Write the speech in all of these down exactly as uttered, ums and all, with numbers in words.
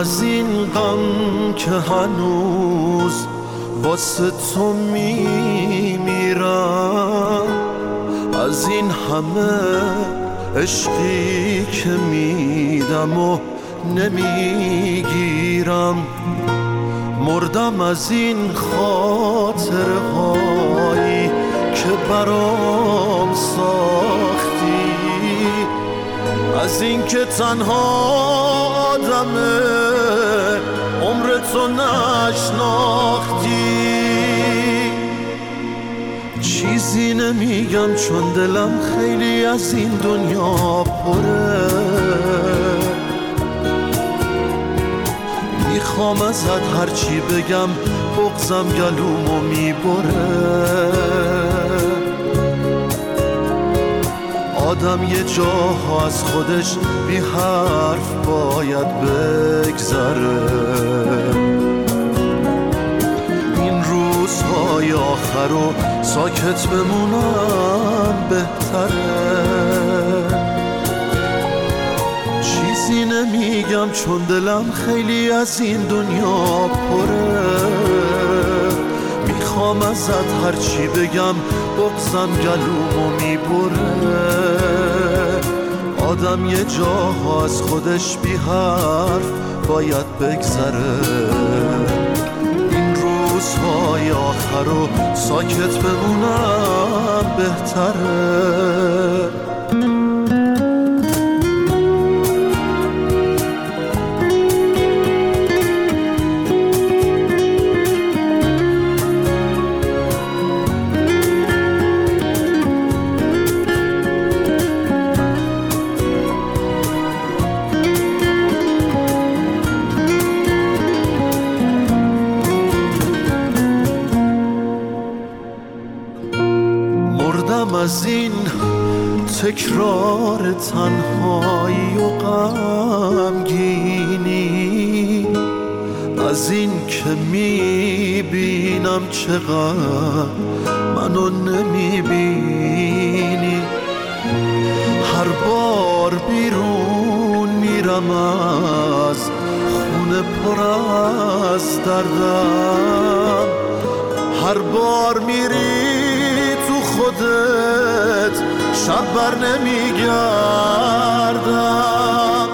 از این غم که هنوز واسه تو میمیرم، از این همه عشقی که میدم و نمیگیرم، مردم از این خاطره هایی که برام ساختی، از این که تنها آدمه عمر تو نشناختی. چیزی نمیگم چون دلم خیلی از این دنیا پره، میخوام ازت هرچی بگم بغضم گلومو میبره. آدم یه جاها از خودش بی حرف باید بگذره، این روزهای آخر رو ساکت بمونم بهتره. چیزی نمیگم چون دلم خیلی از این دنیا پره، میخوام ازت هرچی بگم بغضم گلومو میبره. آدم یه جاها از خودش بی حرف باید بگذره، این روزهای آخر رو ساکت بمونم بهتره. از این تکرار تنهایی و غمگینی، از این که میبینم چقدر منو نمیبینی، هر بار بیرون میرم از خونه پر از دردم، هر بار میری خودت شب بر نمیگردم.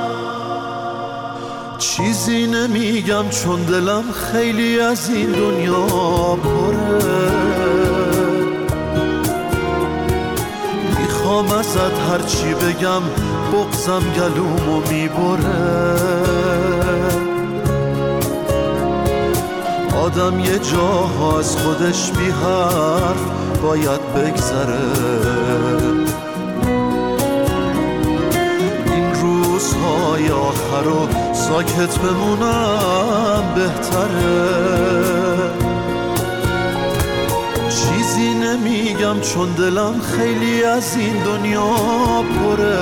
چیزی نمیگم چون دلم خیلی از این دنیا پره، میخوام ازت هرچی بگم بغضم گلومو میبره. آدم یه جاها از خودش بی حرف باید بگذره، این روزهای آخر رو ساکت بمونم بهتره. چیزی نمیگم چون دلم خیلی از این دنیا پره،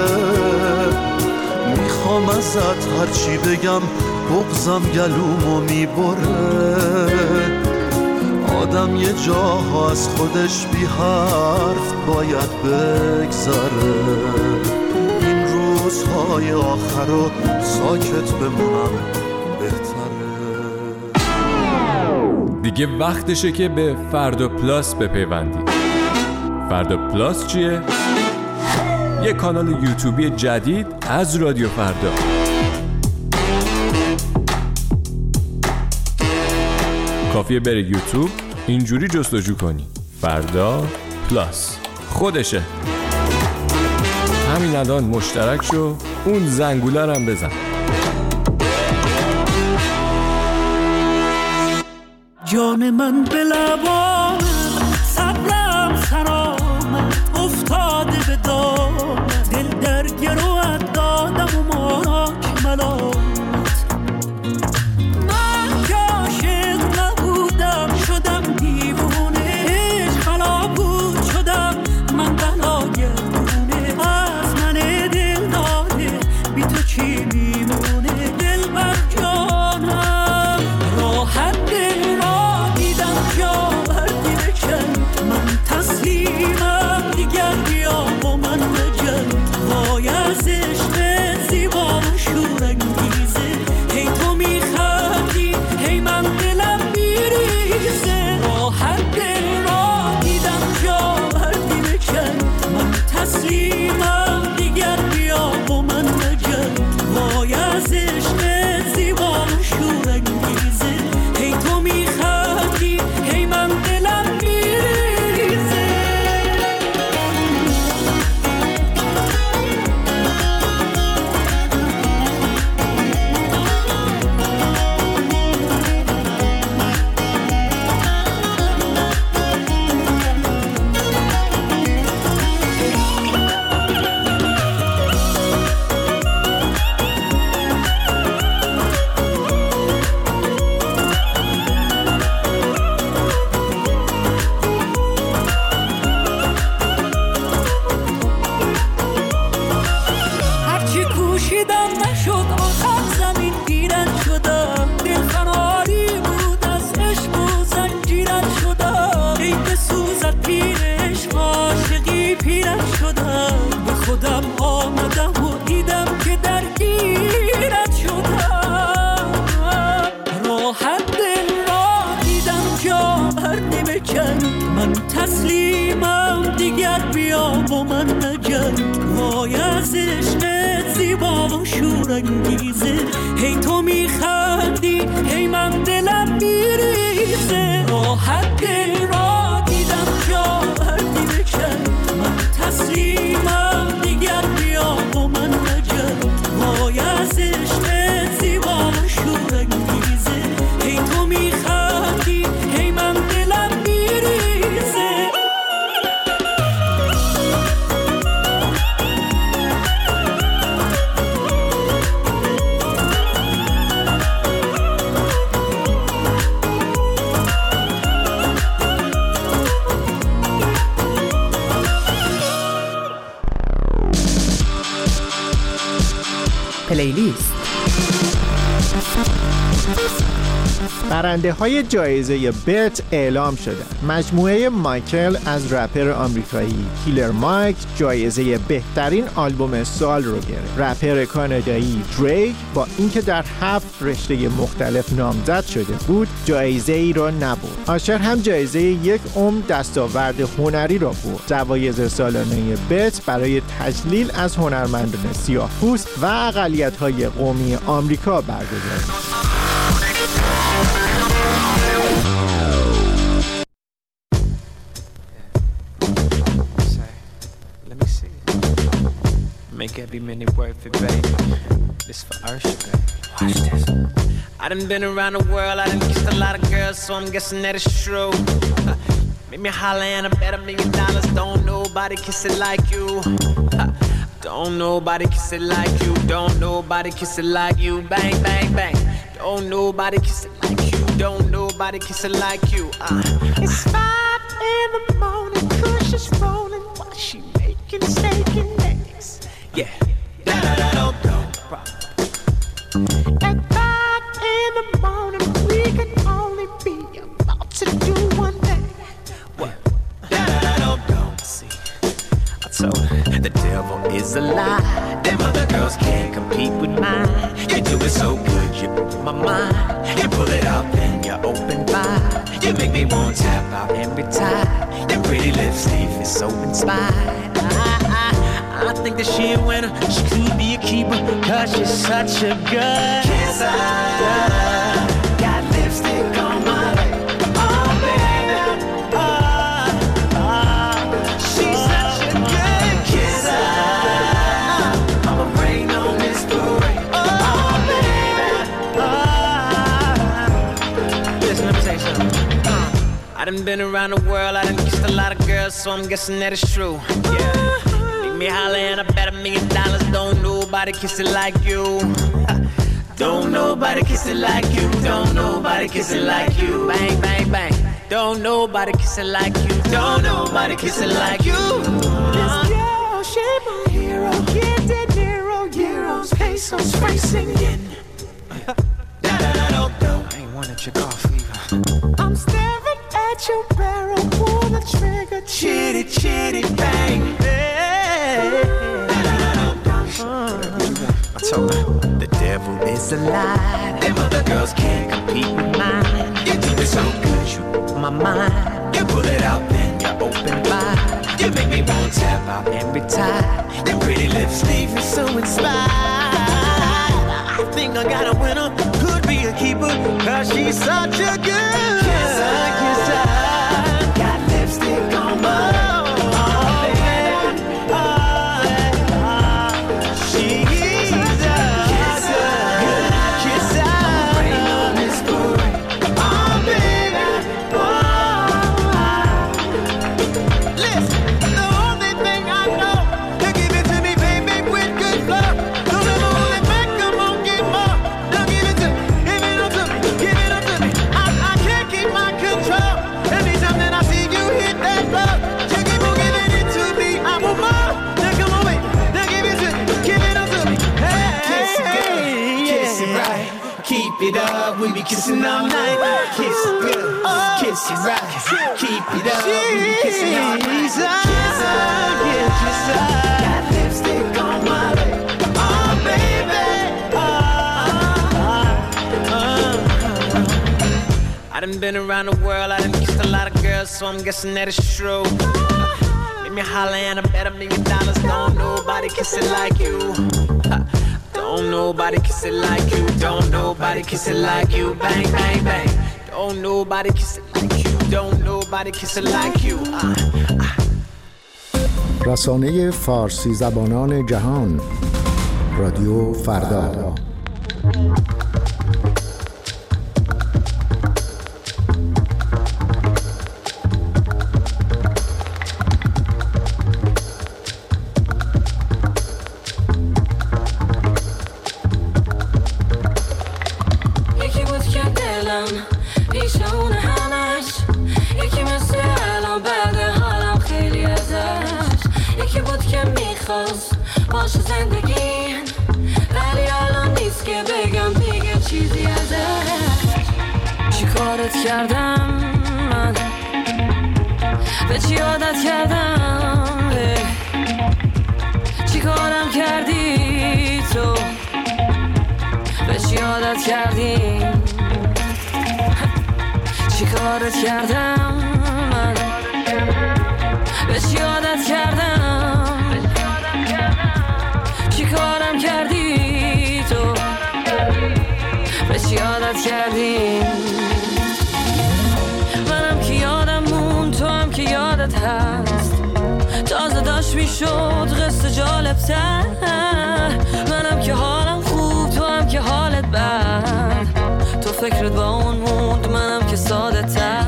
میخوام ازت هرچی بگم بغضم گلومو میبره. آدم یه جاها از خودش بی حرف باید بگذره، این روزهای آخر رو ساکت بمونم بهتره. دیگه وقتشه که به فردا پلاس بپیوندی. فردا پلاس چیه؟ یه کانال یوتیوبی جدید از رادیو فردا. کافیه بری یوتیوب اینجوری جستجو کنی فردا پلاس، خودشه. همین الان مشترک شو، اون زنگوله رو هم بزن. جان من به لبان صبرم سرام افتاده به دام، دل در گروهت دادم و ماک ملامت. من که عاشق نبودم شدم دیوونه، خلا بود شدم من بلا گردونه. از من دل داده بی تو چی میمونه، دل بر جانم راحت دل را دیدم جا بر بکن من تسلیمم دیگر بیا با من نجنگ وای از عشقت زیبا و شورانگیزه هی تو میخندی هی من دلم میریزه راحت دل را دیدم جا بردی بکن من تسلیمم دیگر بیا با من نجنگ وای از عشقت زیبا و شورانگیزه هی تو میخندی هی من دلم میریزه پلیلیست. برنده های جایزه بت اعلام شدند. مجموعه مایکل از رپر آمریکایی کیلر مایک جایزه بهترین آلبوم سال رو گرفت. رپر کانادایی دریک با اینکه در هفت رشته مختلف نامزد شده بود جایزه ای را نبرد. آشر هم جایزه یک عمر دستاورد هنری را برد. جوایز سالانه بت برای تجلیل از هنرمندان سیاه‌پوست و اقلیت‌های قومی آمریکا برگزار شد. Make every minute worth it, baby. This for Usher, baby. Watch this. I done been around the world, I done kissed a lot of girls, so I'm guessing that it's true. Make me holler and I bet a million dollars. Don't nobody kiss it like you. Don't nobody kiss it like you. Don't nobody kiss it like you. Bang, bang, bang. Don't nobody kiss it like you. Don't nobody kiss it like you. Uh. It's five in the morning, Kush is rolling while she making steak and eggs. Yeah, da-da-da-do-do. At five in the morning, we can only be about to do one thing. What? Da-da-da-do-do. See, I told her the devil is a lie. Them other girls can't compete with mine. You do it so good, you put my mind. You pull it up and you open wide. You make me want to tap out every time. Your pretty lips leave me so inspired. I think that she a winner, she could be a keeper, cause she's such a good kisser. Got lipstick on my lip, oh baby, oh, oh. She's such a good kisser. I'ma rain on this parade, oh baby, oh. Listen, let me say something. uh, I done been around the world, I done kissed a lot of girls, so I'm guessing that it's true. Yeah. Me holler and I bet a million dollars. Don't nobody kiss it like you. Don't nobody kiss it like you. Don't nobody kiss it like you. Bang, bang, bang. Don't nobody kiss it like you. Don't nobody kiss it like you. This girl, she my hero. Get that Nero, Euros, pesos, racing in. Da-da-da-do-do. I ain't wanna check off either. I'm staring at your barrel. Pull the trigger. Chitty, chitty, bang. I told her the devil is a lie. Them other girls can't compete with mine. You do it so good, you my mind. You pull it out, then you open wide. You make me want to tap out every time. Your pretty lips leave me so inspired. I think I got a winner, could be a keeper, cause she's such a good kisser, kisser. Got lipstick on my it up, we be kissing all night. Kiss it good, kiss it right. Keep it up, we be kissing all night. Kiss her, yeah, kiss her. Got lipstick on my lip, oh baby. Oh, oh, oh. I done been around the world, I done kissed a lot of girls, so I'm guessing that it's true. Make me holler and I bet a million dollars. Don't nobody kiss it like you. Don't nobody kiss it like you. Don't nobody kiss it like you. Bang, bang, bang. Don't nobody kiss it like you. Don't nobody kiss it like you. uh, uh. رسانه فارسی زبانان جهان، رادیو فردا. یکی بود که دلم پیشونه همش، یکی مثل الان بعد حالم خیلی ازش، یکی بود که میخواست باشه زندگیم، ولی الان نیست که بگم دیگه چیزی ازش. چی کارت کردم من، به چی عادت کردم، چی کارم کردی تو، به چی عادت کردی، چی کارت کردم من، به چی عادت کردم، چی کارم کردی تو، به چی عادت کردی. منم که یادم مون، تو هم که یادت هست، تازه داشت میشد قصه جالب تر. منم که حالم خوب، تو هم که حالت بد، تو فکرت با اون موند، منم که ساده تر.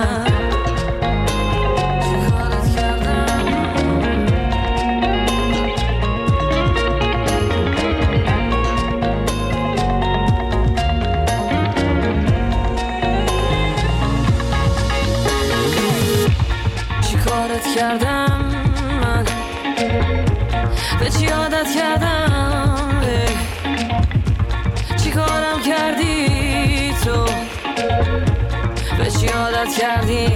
کردم من، به چی عادت کردم، چی کارم کردی تو، به چی عادت کردی،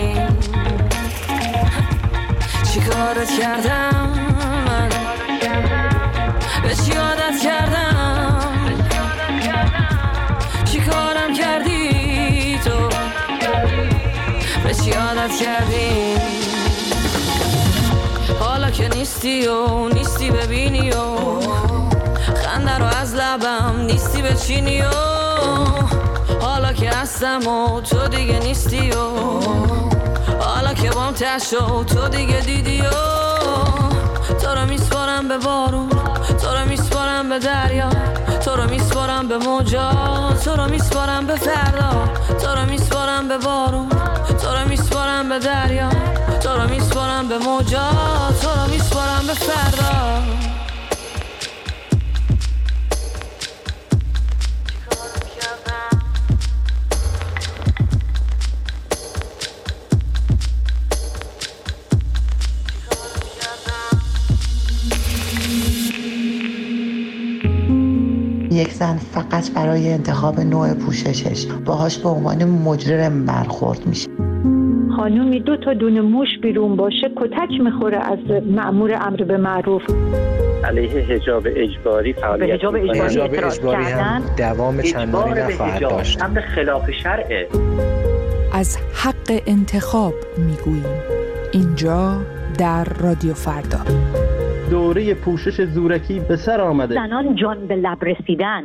چی کارت کردم من، به چی عادت کردم، چی کارم کردی تو، به چی عادت کردی. حالا که نیستی و نیستی ببینی و خنده رو از لبم نیستی بچینی و حالا که هستم و تو دیگه نیستی و حالا که بام تشت و تو دیگه دیدی و تو رو میسپارم به بارون، تو رو میسپارم به دریا، تو رو میسپارم به موجا، تو رو میسپارم به فردا، تو رو میسپارم به بارون، تو رو میسپارم به دریا، تو رو میسپارم به موجا، تو رو میسپارم به فردا. یک زن فقط برای انتخاب نوع پوششش باهاش به عنوان مجرم برخورد میشه. خانومی دو تا دونه موش بیرون باشه کتک میخوره از مأمور امر به معروف. علیه حجاب اجباری فعالیت حجاب اجباری, حجاب اجباری هم دوام چندانی نخواهد داشت. امر خلاف شرعه. از حق انتخاب میگوییم اینجا در رادیو فردا. دوره پوشش زورکی به سر آمده. زنان جان به لب رسیدن.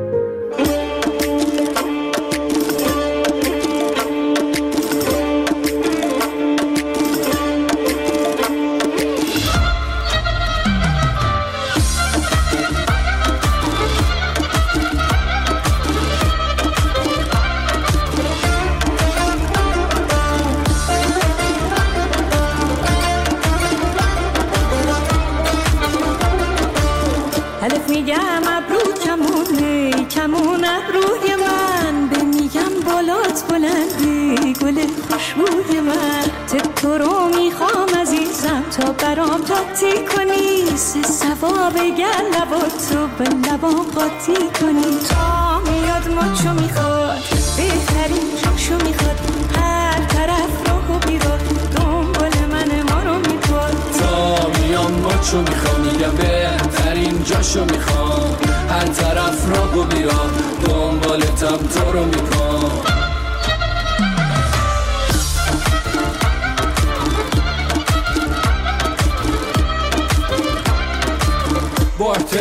میگم ابرو کمونه کمون ابروی من، به میگم بالات بلندی گل خوشبوی من، تو رو میخوام عزیزم تا برام تاتی کنی، سه ثواب گل لبات رو به لبام قاطی کنی، تا میاد ماچو میخواد بهترین جاشو میخواد، هر طرف رو بیراد دنبال من ما رو میخواد، تا میام ماچو میخوام میگم بهترین جاشو میخوام، هر طرف راهو بیرام دنبالتم تو رو میخوام.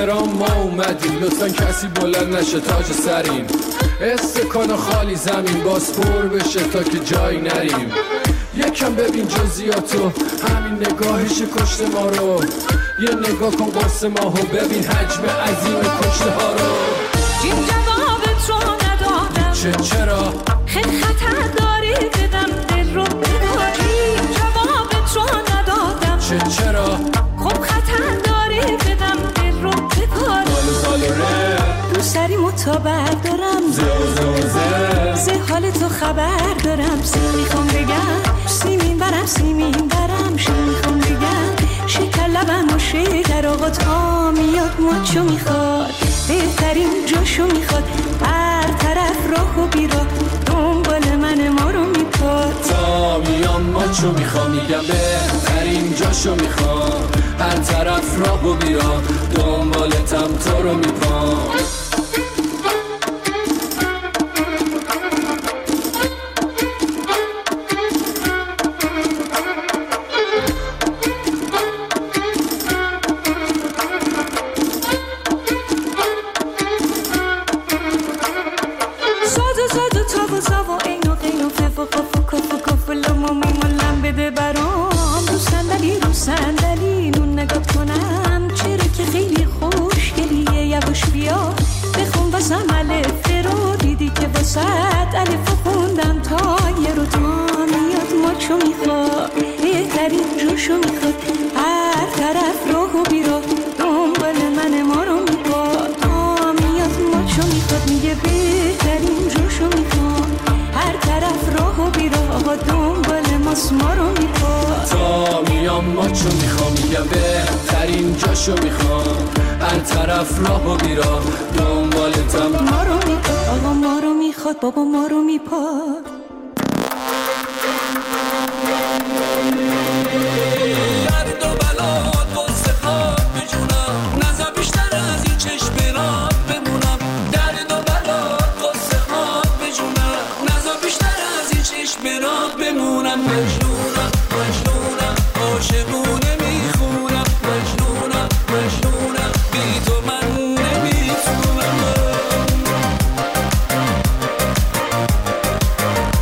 تهران ما اومدیم، لطفا کسی بلند نشه تاج سریم. استکان خالی زمین باز پر بشه تا که جایی نریم. یکم ببین جزئیاتو، همین نگاهش کشته ما رو. یه نگاه کن قرص ماهو، ببین حجم عظیم کشته ها رو. این جوابت رو ندادم چه چرا؟ خیلی خطر داری بدم دل رو بداری. این جوابت رو ندادم چه چرا؟ خب خطر داری بدم دل رو بداری. سالو سالو ره دوست داری متا بردارم، زه زه زه زه حال تو خبر دارم. سی میخوام بگم سیمین برم سیمین برم، شو میخوام بگم شکر لبم و شکر آقا تا میاد ماچو میخواد. بهترین جاشو میخواد، هر طرف راه و بیراه دنبال من ما رو میپاد. تا میام ماچو میخوام، میگم بهترین جاشو میخوام، هر طرف راه و بیراه دنبالتم تو رو میپاد. بابا ما رو میپاد. درد و بلاد قصه خواب بجونم، نزا بیشتر از این چشم برات بمونم. درد و بلاد قصه خواب بجونم، نزا بیشتر از این چشم برات بمونم. مجنونم مجنونم عاشقونه میخونم، مجنونم مجنونم بی تو من نمیتونم.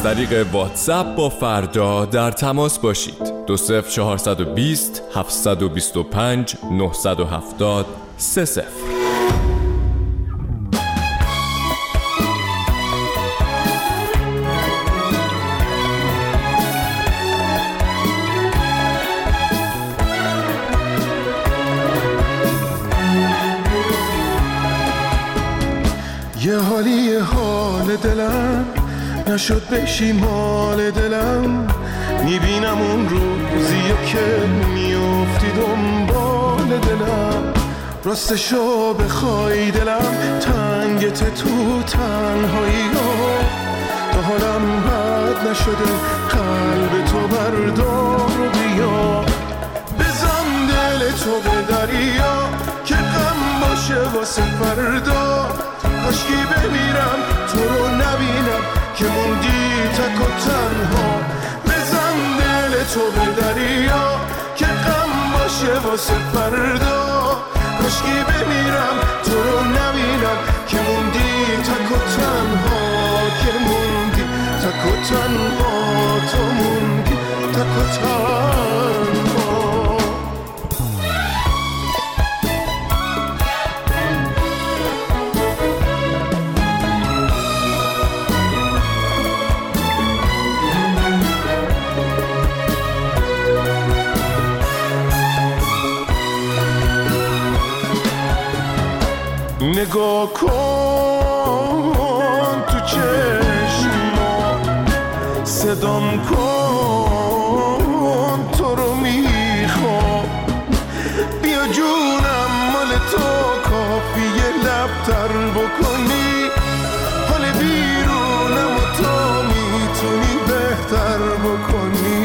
از طریق واتساپ با فردا در تماس باشید. دو صفر چهارصد و بیست هفتصد و بیست و پنج نهصد و هفتاد سه صفر. یه حالی حال دلم نشد بشی مال دلم، میبینم اون روزیه که میافتی دنبال دلم. راستشو بخوای دلم تنگت تو تنهایی ها، تا حالم بد نشده قلب تو بردار و بیا. بزن دل تو به دریا که غم باشه واسه فردا، کاشکی بمیرم تو رو نبینم که موندی تک و تنها. بزن دل تو به دریا که غم باشه واسه فردا، کاشکی بمیرم تو رو نبینم که موندی تک و تنها. که موندی تک و تنها، تو موندی تک و تنها. نگاه کن تو چشما، صدام کن تو رو میخوام. بیا جونم مال تو کافیه لب تر بکنی، حال بیرونم و تو میتونی بهتر بکنی.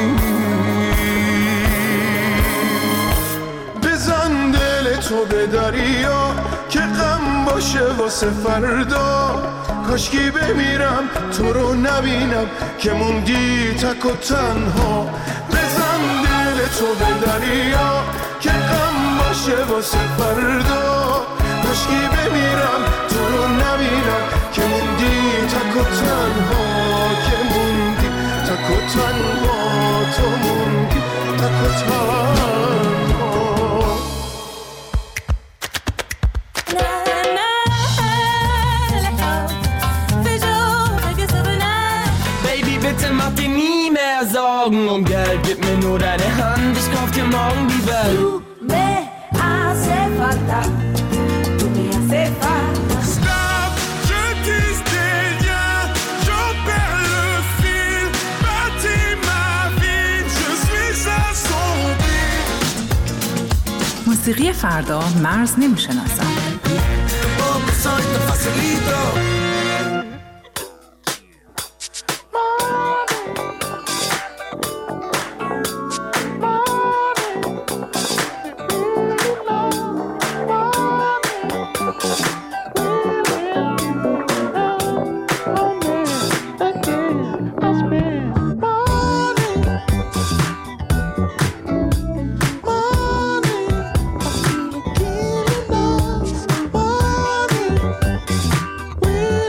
بزن دل تو به دریا که غم باشه واسه فردا، کاشکی بمیرم تو رو نبینم که موندی تک و تنها. بزن دل تو به دریا که غم باشه واسه فردا، کاشکی بمیرم تو رو نبینم که موندی تک و تنها. که موندی تک و تنها، تو موندی تک و تنها. Sorgen um Geld, gib mir nur deine Hand, ich kauf dir morgen die Welt. Tu me hace falta, tu me hace falta. Stop, je tisse des liens, j'en perds le fil. Bâtis ma vie, je suis assombri. موسیقی فردا مرز نمیشناسن. Money,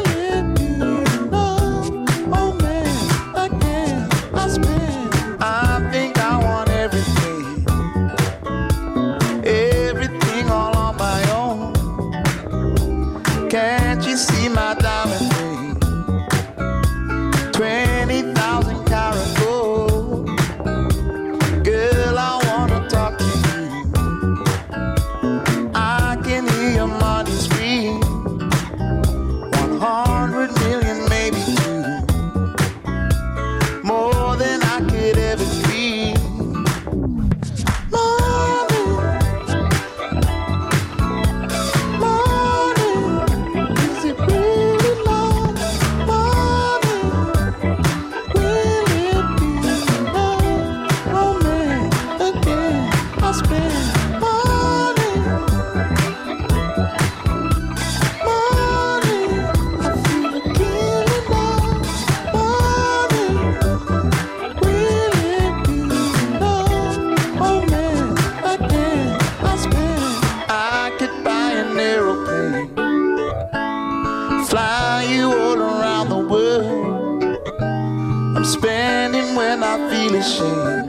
machine,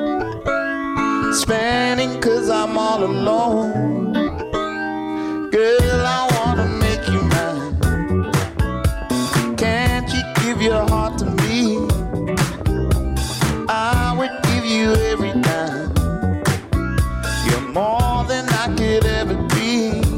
spinning 'cause I'm all alone. Girl, I wanna make you mine. Can't you give your heart to me? I would give you every time. You're more than I could ever be.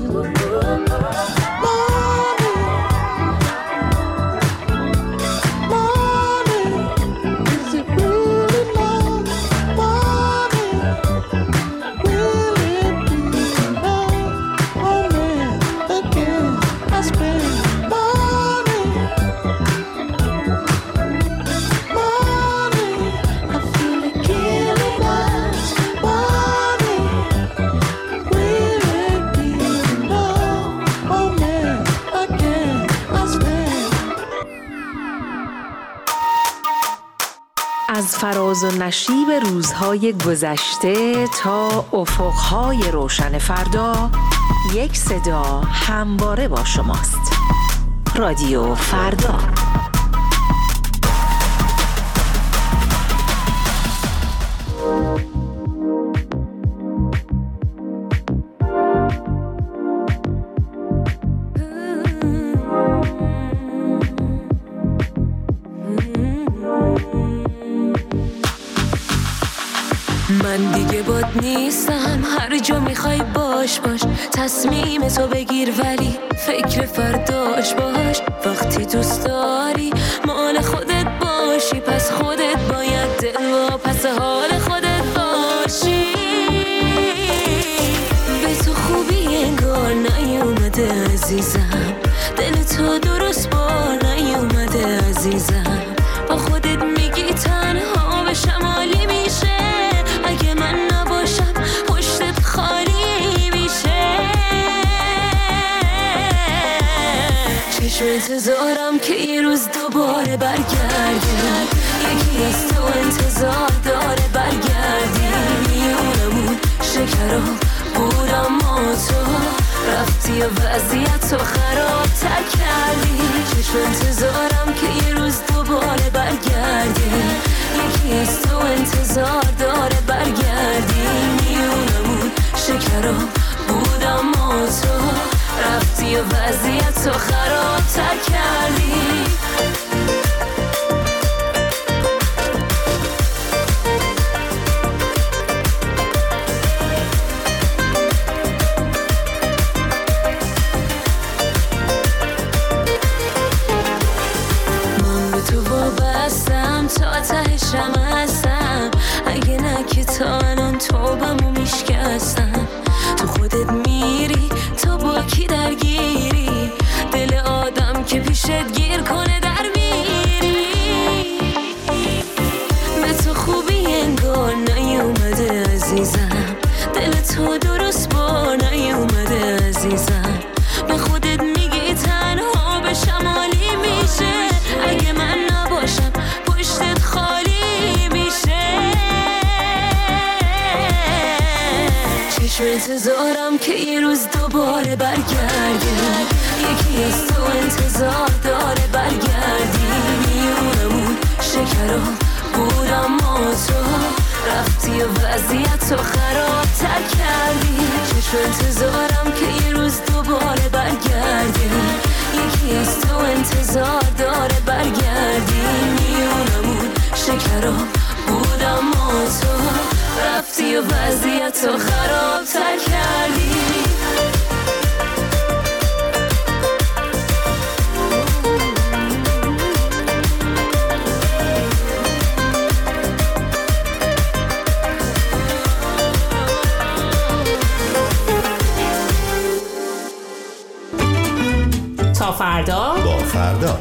از فراز و نشیب روزهای گذشته تا افقهای روشن فردا، یک صدا همواره با شماست. رادیو فردا. من دیگه باد نیستم، هر جا میخوای باش باش، تصمیم تو بگیر ولی فکر فرداش باش. وقتی دوست داری مال خودت باشی، پس خودت باید دل و پس حال خودت باشی. به تو خوبی انگار نیومده عزیزم، دل تو درست با نیومده عزیزم. با خودت میگی تنها به شمالی میشه، اگه من نباشم پشتت خالی میشه. چشم انتظارم که یه روز دوباره برگردی، یکی از تو انتظار داره برگردی. میونمون شکرا بود اما تو رفتی و وضعیت تو خراب تر کردی. چشم انتظارم که یه روز دوباره برگردی، یکی از تو انتظار داره برگردی. میونمون شکرا بود اما تو رفتی و وضعیت تو خراب تر کردی. تا تهشم هستم، اگه نه که تا الان توبمو میشکستم. تو خودت میری تا با کی درگیری، دل آدم که پیشت گیر کنه در میری. به تو خوبی انگار نیومده عزیزم، دل تو درست با نیومده عزیزم. به خودت میگی تنها به شمالی میشه، اگه من نباشم پشتت خالی میشه. چشم انتظارم که یه روز دوباره برگردی، یکی از تو انتظار داره برگردی. میونمون شکرا بود اما تو رفتی و وضعیت تو خراب تر کردی. چشم انتظارم که یه روز دوباره برگردی، یکی از تو انتظار داره برگردی. میونمون شکرا بود اما تو رفتی و وضعیت تو خراب تر کردی. تا فردا با فردا.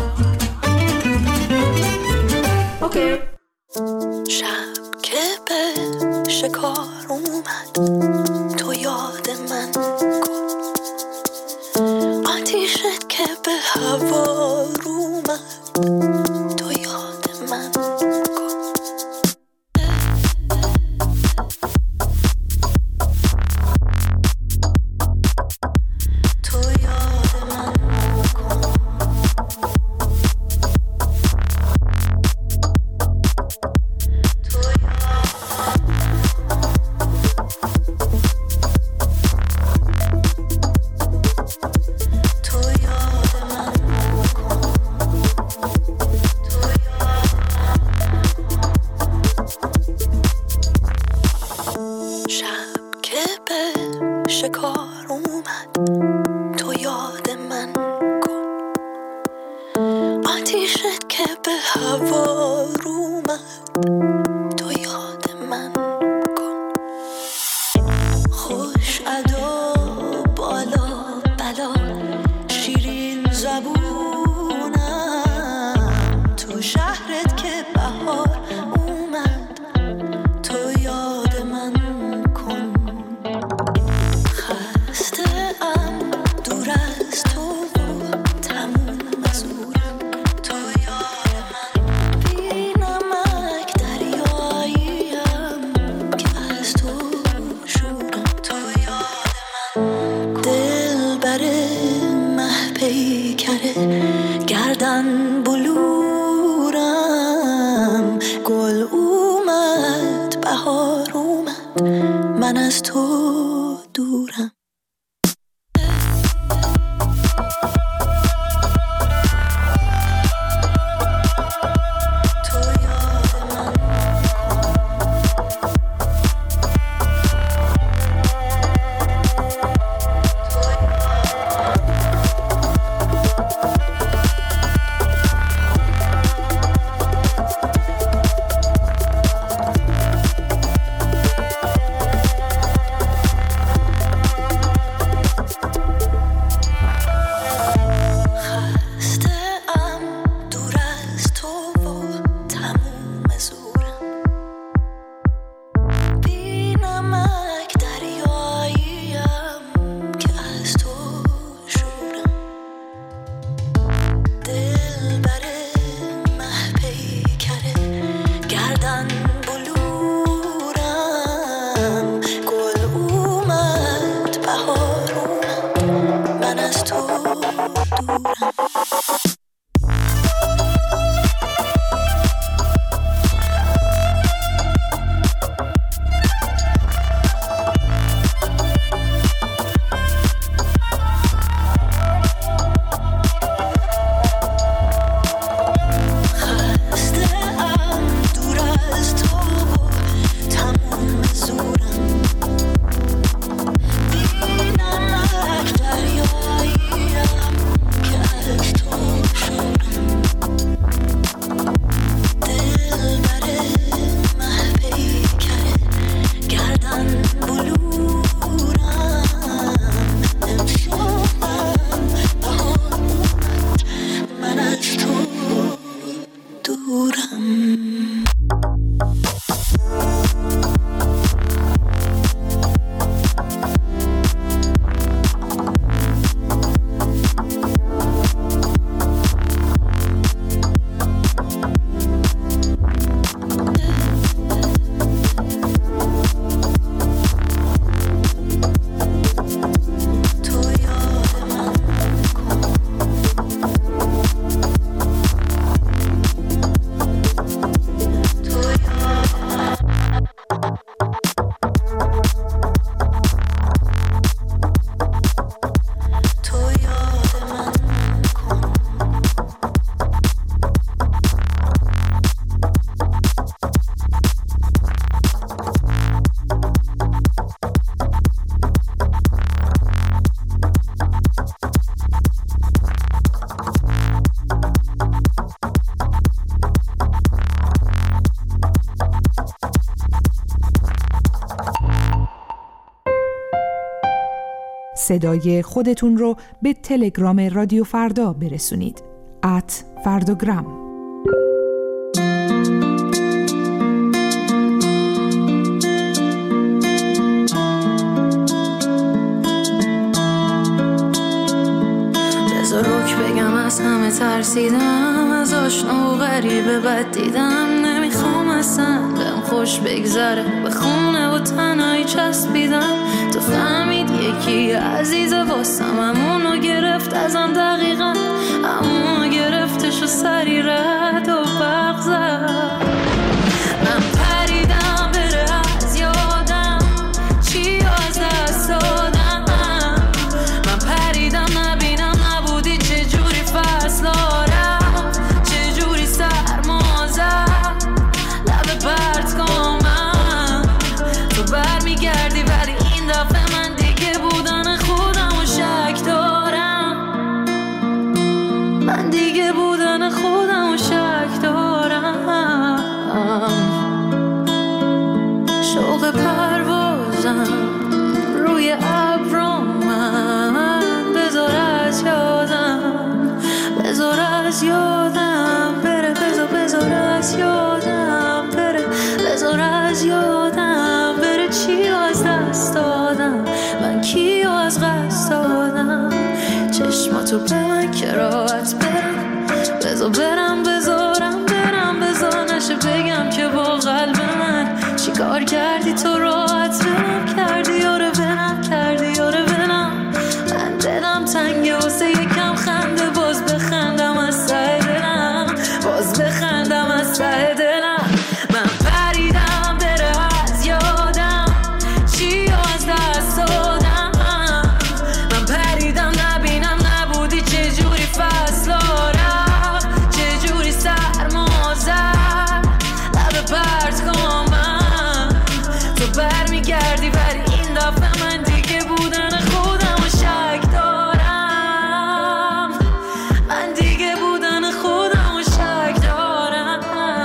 اوکی. شب که به شکار اومد تو یاد من کن، آتیشت که به هوا اومد تو یاد من کن. تو یاد من کن. تو شکار اومد تو یاد من کن آتیشت که به هوا اومد تو یاد من کن خوش ادا بالا بلا شیرین زبونم تو شهرت که بهار اومد تو یاد من کن خسته ام دور از تو تموم مزورم تو یاد من بی نمک دریاییم که از تو شورم تو یاد من دل بره مه پیکره گردن بلورم گل اومد بهار اومد من از تو دورم صدای خودتون رو به تلگرام رادیو فردا برسونید. ات فرداگرام. بذار روک بگم از همه ترسیدم، از آشنا و غریبه بد دیدم، نمیخوام اصلا بهم خوش بگذره، به خونه و تنهایی چسبیدم، تو فهمید یکی عزیزه واسم، همونو گرفت ازم دقیقا، همونو گرفتش و سری رد و برق زد. من پریدم بره از یادم چی از دست دادم، من پریدم نبینم نبودی چجوری فصلارم، چجوری سرما زد لب پرت کنم، تو بر میگردی ولی این دفعه من دیگه بود تو به من که راحت برم، بذار برم بذارم برم، بذار نشه بگم که با قلب من چی کار کردی تو راحت برم کردی، یاره برم کردی یاره برم. من دلم تنگه واسه یکم خنده، باز بخندم از ته دلم، باز بخندم از ته دلم. من پریدم بره از یادم چی از دست دادم، من پریدم نبینم نبودی چجوری فصلا رفت، چجوری سرما زد لب پرت کن من، تو برمیگردی ولی این دفعه من دیگه بودن خودم و شک دارم، من دیگه بودن خودم و شک دارم.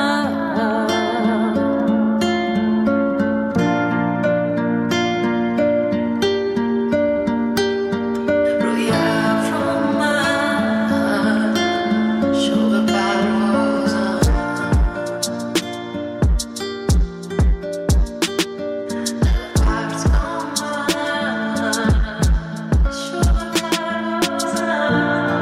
روی ابرو من شوق پروازم، پرت کن من شوق پروازم.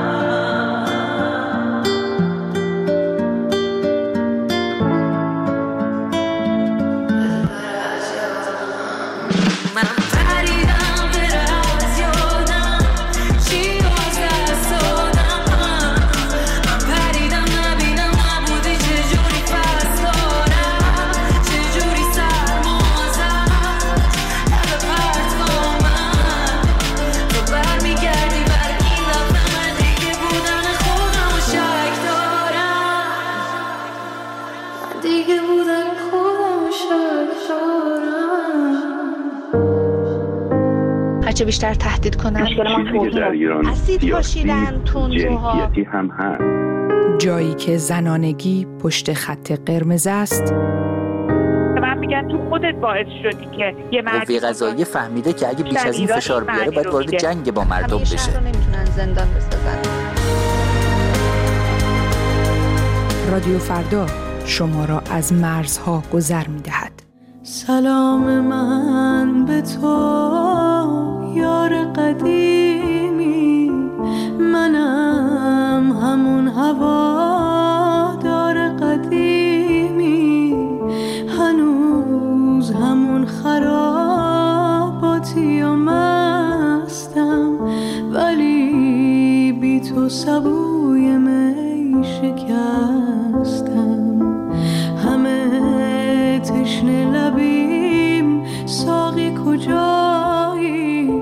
من پریدم بره از یادم چی از دست دادم، من پریدم نبینم نبودی چجوری فصلا رفت، چجوری سرما زد لب پرت کن من، تو برمیگردی ولی این دفعه من دیگه بودن خودم و شک دارم، من دیگه بودن خودم و شک دارم. هرچه بیشتر تهدید کنن چیزی که در ایران اسید پاشیدن تندروها، جنسیتی هم هست. جایی که زنانگی پشت خط قرمز است، من میگن تو خودت باعث شدی که یه مرد قوه قضاییه فهمیده که اگه بیش از این فشار بیاره باید وارد جنگ با مردم بشه. شهر رو نمیتونن زندان بسازن. رادیو فردا شما را از مرزها گذر می‌دهد. سلام من به تو یار قدیمی، منم همون هوادار قدیمی، هنوز همون خراباتی و مستم، ولی بی تو سبوی می شکستم. همه تشنه لبیم ساقی کجایی،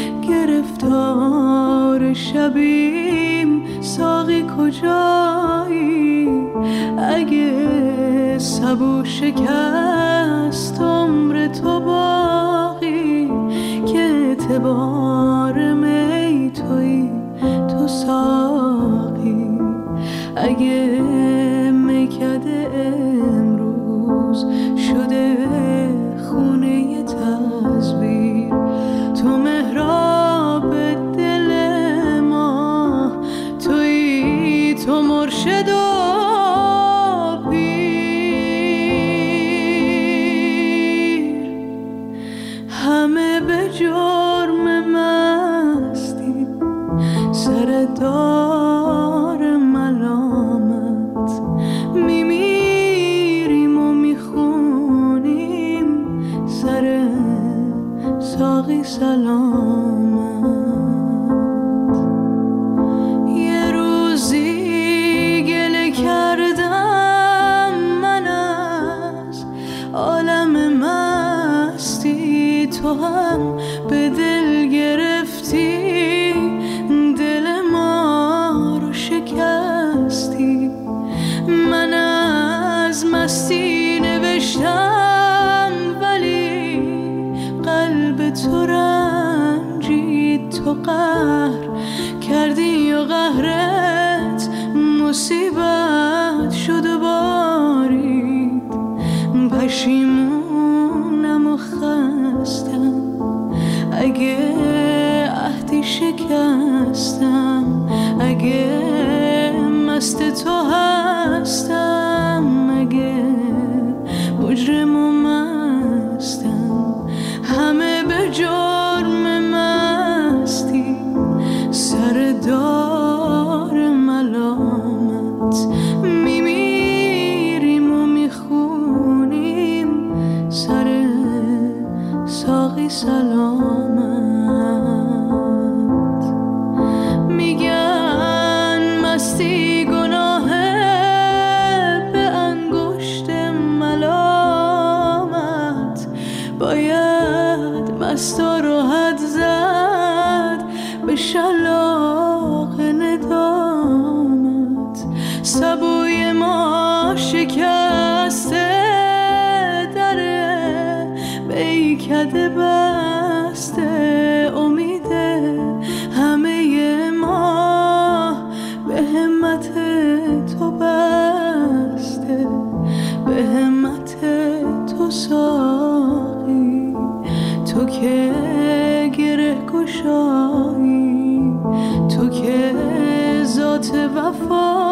گرفتار شبیم ساقی کجایی، اگه سبو شکست عمر تو باقی، که اعتبار می توی تو ساقی، اگه میکده امروز شده خونه تزویر، تو محراب دل ما توی، تو مرشد و پیر، همه به جرم مستی سر دار ملامت، میمیریم و میخونیم سر ساقی سلامت. یه روزی گله کردم من از عالم مستی، تو هم به دل گرفتی دل ما رو شکستی، من از مستی نوشتم ولی قلب تو رنجید، تو قهر کردی و قهرت مصیبت شد و بارید، پشیمونم و خستم اگه عهدی شکستم، اگه مست تو هستم، اگه مجرم و مستم، همه به جرم مستی سر دار وفا